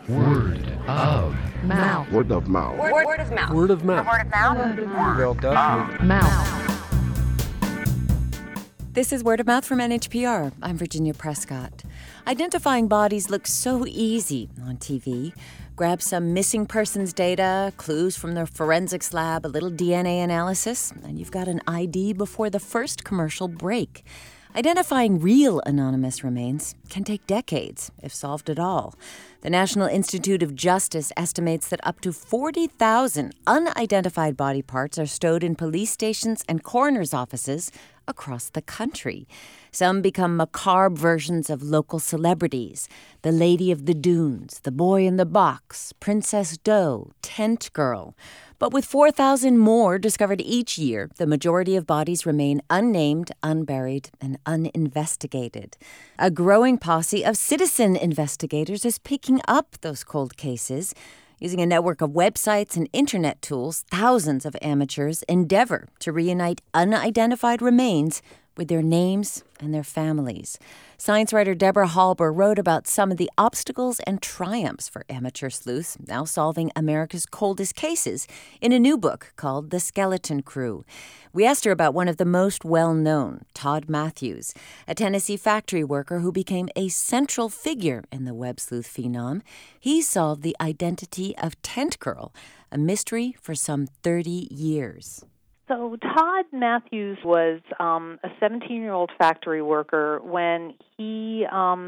Word of mouth. Word of mouth. Word of mouth. Word of mouth. Word of mouth. Well, definitely. Mouth. This is Word of Mouth from NHPR. I'm Virginia Prescott. Identifying bodies looks so easy on TV. Grab some missing persons data, clues from the forensics lab, a little DNA analysis, and you've got an ID before the first commercial break. Identifying real anonymous remains can take decades, if solved at all. The National Institute of Justice estimates that up to 40,000 unidentified body parts are stowed in police stations and coroner's offices across the country. Some become macabre versions of local celebrities. The Lady of the Dunes, The Boy in the Box, Princess Doe, Tent Girl. But with 4,000 more discovered each year, the majority of bodies remain unnamed, unburied, and uninvestigated. A growing posse of citizen investigators is picking up those cold cases. Using a network of websites and internet tools, thousands of amateurs endeavor to reunite unidentified remains with their names and their families. Science writer Deborah Halber wrote about some of the obstacles and triumphs for amateur sleuths, now solving America's coldest cases, in a new book called The Skeleton Crew. We asked her about one of the most well-known, Todd Matthews, a Tennessee factory worker who became a central figure in the web sleuth phenom. He solved the identity of Tent Girl, a mystery for some 30 years. So Todd Matthews was a 17-year-old factory worker when he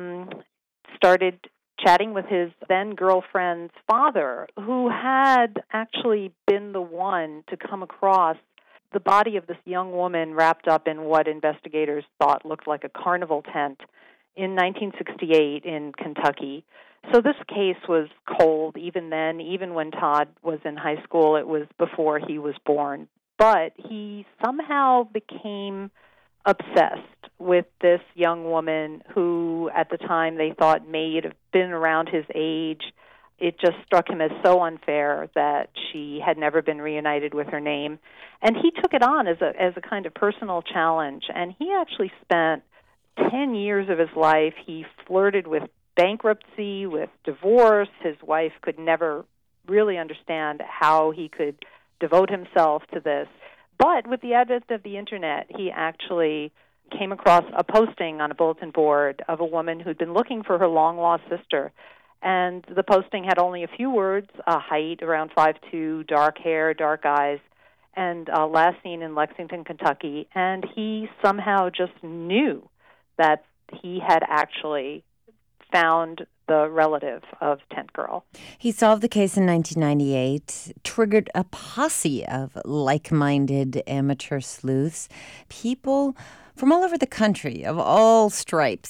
started chatting with his then-girlfriend's father, who had actually been the one to come across the body of this young woman wrapped up in what investigators thought looked like a carnival tent in 1968 in Kentucky. So this case was cold even then, even when Todd was in high school. It was before he was born. But he somehow became obsessed with this young woman who, at the time, they thought may have been around his age. It just struck him as so unfair that she had never been reunited with her name. And he took it on as a kind of personal challenge. And he actually spent 10 years of his life. He flirted with bankruptcy, with divorce. His wife could never really understand how he could devote himself to this. But with the advent of the Internet, he actually came across a posting on a bulletin board of a woman who'd been looking for her long-lost sister. And the posting had only a few words, a height around 5'2", dark hair, dark eyes, and last seen in Lexington, Kentucky. And he somehow just knew that he had actually found the relative of Tent Girl. He solved the case in 1998, triggered a posse of like-minded amateur sleuths, people from all over the country, of all stripes,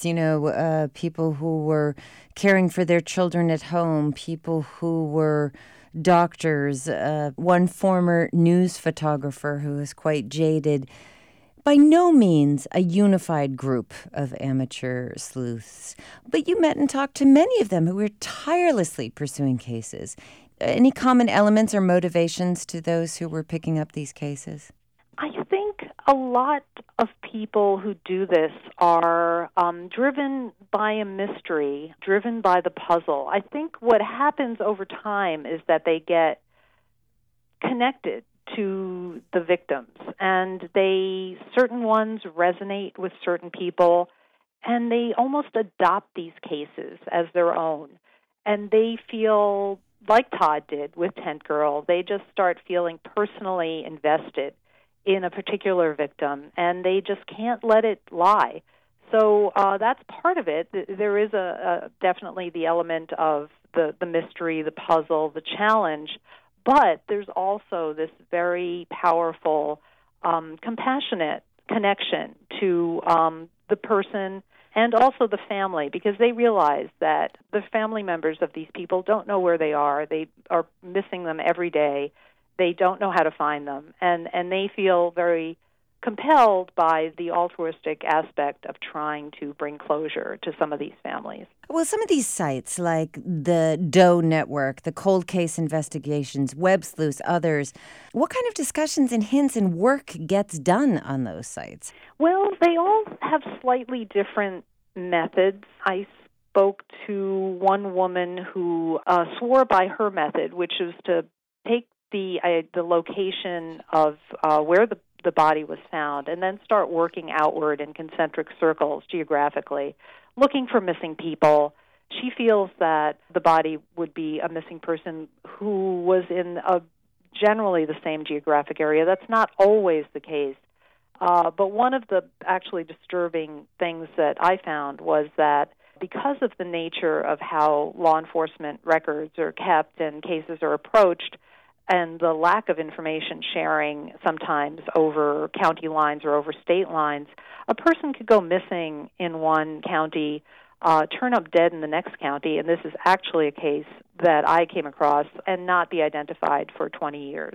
people who were caring for their children at home, people who were doctors, one former news photographer who was quite jaded. By no means a unified group of amateur sleuths, but you met and talked to many of them who were tirelessly pursuing cases. Any common elements or motivations to those who were picking up these cases? I think a lot of people who do this are driven by a mystery, driven by the puzzle. I think what happens over time is that they get connected to the victims, and certain ones resonate with certain people, and they almost adopt these cases as their own. And they feel, like Todd did with Tent Girl, they just start feeling personally invested in a particular victim, and they just can't let it lie. So that's part of it. There is definitely the element of the mystery, the puzzle, the challenge. But there's also this very powerful, compassionate connection to the person and also the family, because they realize that the family members of these people don't know where they are. They are missing them every day. They don't know how to find them. And they feel very compelled by the altruistic aspect of trying to bring closure to some of these families. Well, some of these sites, like the Doe Network, the Cold Case Investigations, Web Sleuths, others, what kind of discussions and hints and work gets done on those sites? Well, they all have slightly different methods. I spoke to one woman who swore by her method, which was to take the location of where the body was found and then start working outward in concentric circles geographically, looking for missing people. She feels that the body would be a missing person who was in generally the same geographic area. That's not always the case. But one of the actually disturbing things that I found was that because of the nature of how law enforcement records are kept and cases are approached, and the lack of information sharing sometimes over county lines or over state lines, a person could go missing in one county, turn up dead in the next county, and this is actually a case that I came across, and not be identified for 20 years.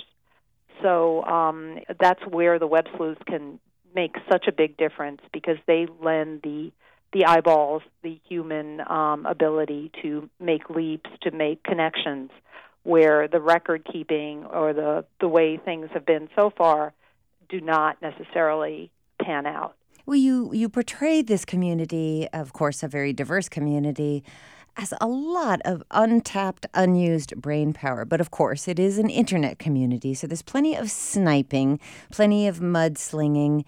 So that's where the web sleuths can make such a big difference, because they lend the eyeballs, the human ability to make leaps, to make connections, where the record keeping or the way things have been so far do not necessarily pan out. Well, you portrayed this community, of course, a very diverse community, as a lot of untapped, unused brain power. But of course, it is an internet community, so there's plenty of sniping, plenty of mudslinging,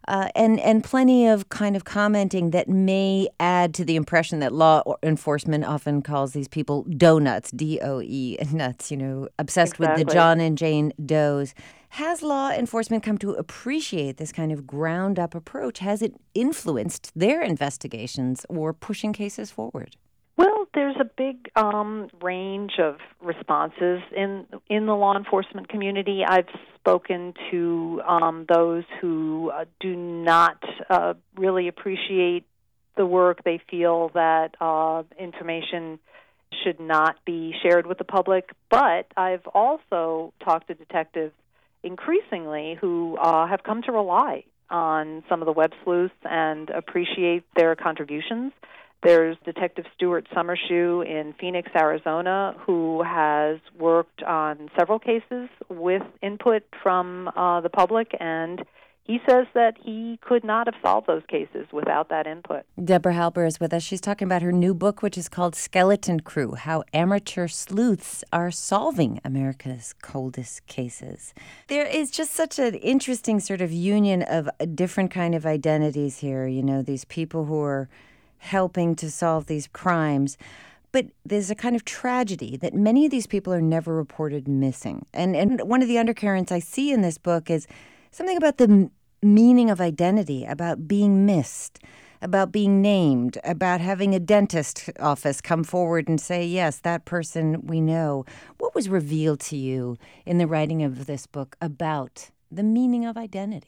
and plenty of kind of commenting that may add to the impression that law enforcement often calls these people donuts, D-O-E, nuts, obsessed with the John and Jane Does. Has law enforcement come to appreciate this kind of ground-up approach? Has it influenced their investigations or pushing cases forward? Well, there's a big range of responses in the law enforcement community. I've spoken to those who do not really appreciate the work. They feel that information should not be shared with the public. But I've also talked to detectives increasingly who have come to rely on some of the web sleuths and appreciate their contributions. There's Detective Stuart Summershoe in Phoenix, Arizona, who has worked on several cases with input from the public, and he says that he could not have solved those cases without that input. Deborah Halper is with us. She's talking about her new book, which is called Skeleton Crew, How Amateur Sleuths Are Solving America's Coldest Cases. There is just such an interesting sort of union of different kind of identities here. These people who are helping to solve these crimes. But there's a kind of tragedy that many of these people are never reported missing. And one of the undercurrents I see in this book is something about the meaning of identity, about being missed, about being named, about having a dentist office come forward and say, yes, that person we know. What was revealed to you in the writing of this book about the meaning of identity?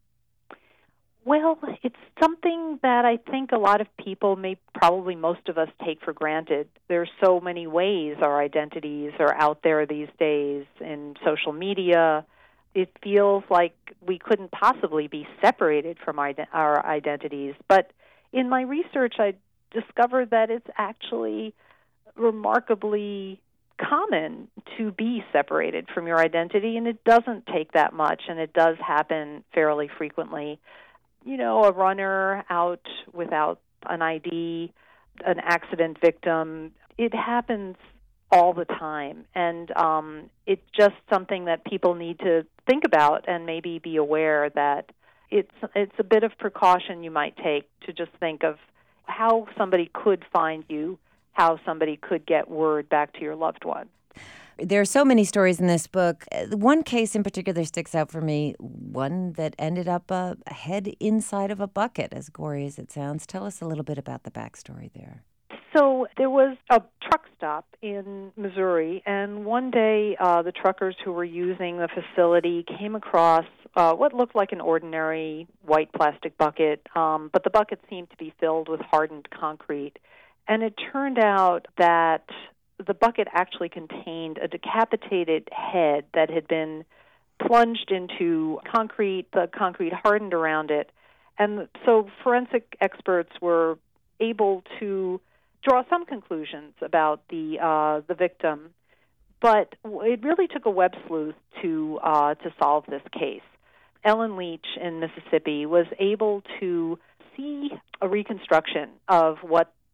Well, it's something that I think a lot of people, probably most of us, take for granted. There's so many ways our identities are out there these days in social media. It feels like we couldn't possibly be separated from our identities. But in my research, I discovered that it's actually remarkably common to be separated from your identity, and it doesn't take that much, and it does happen fairly frequently. A runner out without an ID, an accident victim, it happens all the time. And it's just something that people need to think about and maybe be aware that it's a bit of precaution you might take to just think of how somebody could find you, how somebody could get word back to your loved one. There are so many stories in this book. One case in particular sticks out for me, one that ended up a head inside of a bucket, as gory as it sounds. Tell us a little bit about the backstory there. So there was a truck stop in Missouri, and one day the truckers who were using the facility came across what looked like an ordinary white plastic bucket, but the bucket seemed to be filled with hardened concrete. And it turned out that the bucket actually contained a decapitated head that had been plunged into concrete, the concrete hardened around it. And so forensic experts were able to draw some conclusions about the victim, but it really took a web sleuth to solve this case. Ellen Leach in Mississippi was able to see a reconstruction of what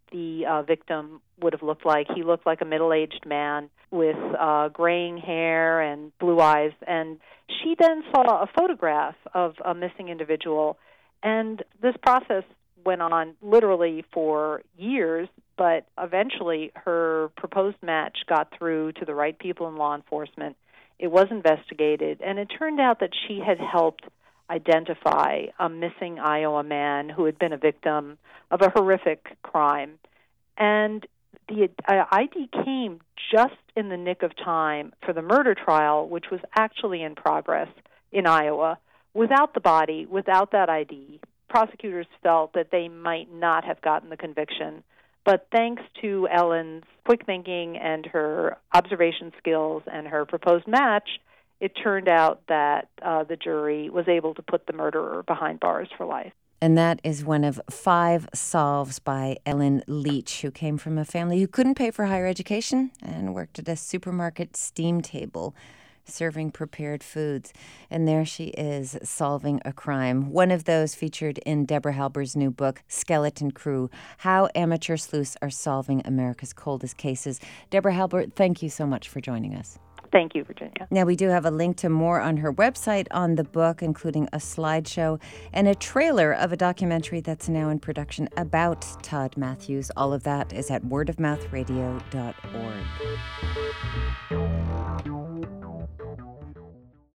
the victim would have looked like. He looked like a middle-aged man with graying hair and blue eyes. And she then saw a photograph of a missing individual. And this process went on literally for years, but eventually her proposed match got through to the right people in law enforcement. It was investigated, and it turned out that she had helped identify a missing Iowa man who had been a victim of a horrific crime. And the ID came just in the nick of time for the murder trial, which was actually in progress in Iowa. Without the body, without that ID, prosecutors felt that they might not have gotten the conviction. But thanks to Ellen's quick thinking and her observation skills and her proposed match, it turned out that the jury was able to put the murderer behind bars for life. And that is one of 5 solves by Ellen Leach, who came from a family who couldn't pay for higher education and worked at a supermarket steam table serving prepared foods. And there she is, solving a crime. One of those featured in Deborah Halber's new book, Skeleton Crew, How Amateur Sleuths Are Solving America's Coldest Cases. Deborah Halber, thank you so much for joining us. Thank you, Virginia. Now, we do have a link to more on her website on the book, including a slideshow and a trailer of a documentary that's now in production about Todd Matthews. All of that is at wordofmouthradio.org.